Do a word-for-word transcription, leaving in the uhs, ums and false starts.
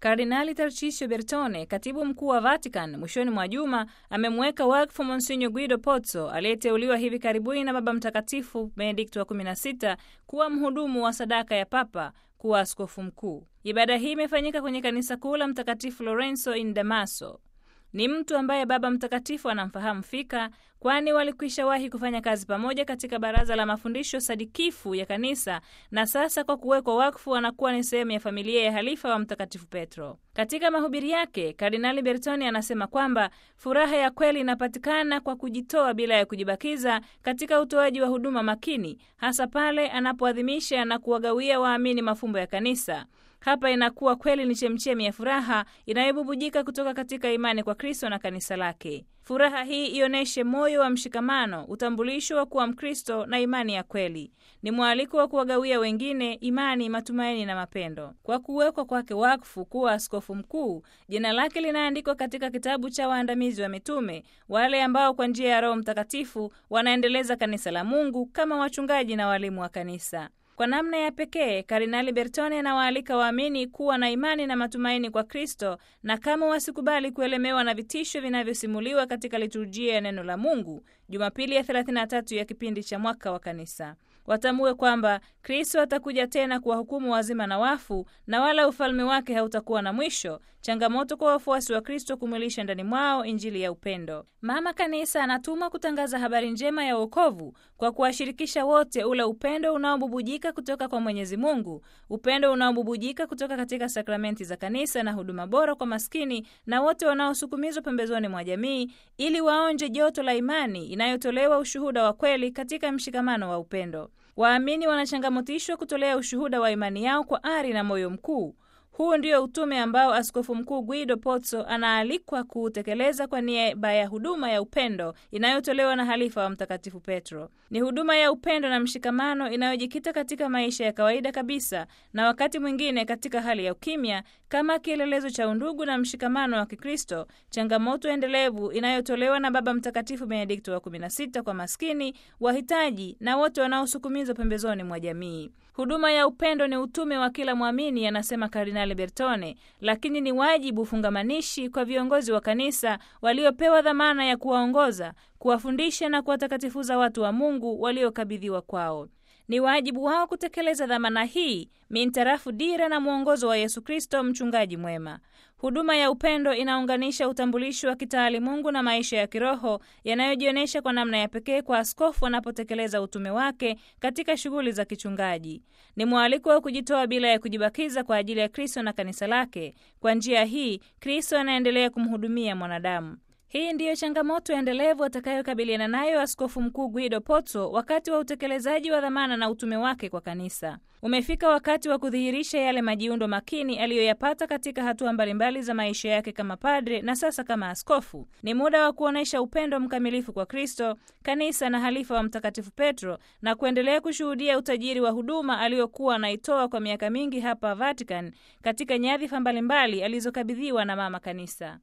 Kardinali Tarcísio Bertone, katibu mkuu wa Vatican, mwishoni mwa juma amemweka wakfu Monsignor Guido Pozzo aliyeteuliwa hivi karibuni na Baba Mtakatifu Benedikto wa kumi na sita kuwa mhudumu wa sadaka ya Papa kuwa askofu mkuu. Ibada hii imefanyika kwenye kanisa kuu la Mtakatifu Lorenzo in Damaso. Ni mtu ambaye Baba Mtakatifu anamfahamu fika, kwani walikwisha wahi kufanya kazi pamoja katika baraza la mafundisho sadikifu ya kanisa, na sasa kwa kuwekwa wakfu anakuwa ni sehemu ya familia ya halifa wa Mtakatifu Petro. Katika mahubiri yake, Kardinali Bertone anasema kwamba furaha ya kweli inapatikana kwa kujitoa bila ya kujibakiza katika utoaji wa huduma makini, hasa pale anapoadhimisha na kuwagawia waamini mafumbo ya kanisa. Hapa inakuwa kweli ni chemchemi ya furaha inayobubujika kutoka katika imani kwa Kristo na kanisa lake. Furaha hii ioneshe moyo wa mshikamano, utambulisho wa kuwa Mkristo na imani ya kweli. Ni mwaliko wa kuwagawia wengine imani, matumaini na mapendo. Kwa kuwekwa kwake wakfu kuwa askofu mkuu, jina lake linaandikwa katika kitabu cha waandamizi wa mitume, wale ambao kwa njia ya Roho Mtakatifu wanaendeleza kanisa la Mungu kama wachungaji na walimu wa kanisa. Kwa namna ya pekee, Kardinali Bertone anawaalika waamini kuwa na imani na matumaini kwa Kristo, na kama wasikubali kuelemewa na vitisho vinavyosimuliwa katika liturujia ya neno la Mungu, Jumapili ya thelathini na tatu ya kipindi cha mwaka wa kanisa. Watambue kwamba Kristo atakuja tena kuwahukumu wazima na wafu, na wala ufalme wake hautakuwa na mwisho. Changamoto kwa wafuasi wa Kristo kumwilisha ndani mwao injili ya upendo. Mama Kanisa anatumwa kutangaza habari njema ya wokovu kwa kuwashirikisha wote ule upendo unaobubujika kutoka kwa Mwenyezi Mungu, upendo unaobubujika kutoka katika sakramenti za kanisa na huduma bora kwa maskini na wote wanaosukumizwa pembezoni mwa jamii, ili waonje joto la imani inayotolewa ushuhuda wa kweli katika mshikamano wa upendo. Waamini wanachangamotishwa kutolea ushuhuda wa imani yao kwa ari na moyo mkuu. Huu ndio utume ambao Askofu Mkuu Guido Pozzo anaalikwa kuutekeleza kwa niaba ya huduma ya upendo inayotolewa na halifa wa Mtakatifu Petro. Ni huduma ya upendo na mshikamano inayojikita katika maisha ya kawaida kabisa, na wakati mwingine katika hali ya ukimya, kama kielelezo cha undugu na mshikamano wa Kikristo, changamoto endelevu inayotolewa na Baba Mtakatifu Benedikto wa kumi na sita kwa maskini, wahitaji na wote wanaosukumizwa pembezoni mwa jamii. Huduma ya upendo ni utume wa kila mwamini, anasema Kardinali Bertone, lakini ni wajibu fungamanishi kwa viongozi wa kanisa waliopewa dhamana ya kuwaongoza, kuwafundisha na kuwatakatifuza watu wa Mungu waliokabidhiwa kwao. Ni wajibu wao kutekeleza dhamana hii mintarafu dira na mwongozo wa Yesu Kristo, mchungaji mwema. Huduma ya upendo inaunganisha utambulisho wa kitaalimungu na maisha ya kiroho yanayojionyesha kwa namna ya pekee kwa askofu anapotekeleza utume wake katika shughuli za kichungaji. Ni mwaliko wa kujitoa bila ya kujibakiza kwa ajili ya Kristo na kanisa lake. Kwa njia hii, Kristo anaendelea kumhudumia mwanadamu. Hii ndiyo changamoto endelevu atakayokabiliana nayo Askofu Mkuu Guido Pozzo wakati wa utekelezaji wa dhamana na utume wake kwa kanisa. Umefika wakati wa kudhihirisha yale majiundo makini aliyoyapata katika hatua mbalimbali za maisha yake kama padre na sasa kama askofu. Ni muda wa kuonesha upendo mkamilifu kwa Kristo, kanisa na halifa wa Mtakatifu Petro, na kuendelea kushuhudia utajiri wa huduma aliyokuwa anaitoa kwa miaka mingi hapa Vatican katika nyadhifa mbalimbali alizokabidhiwa na Mama Kanisa.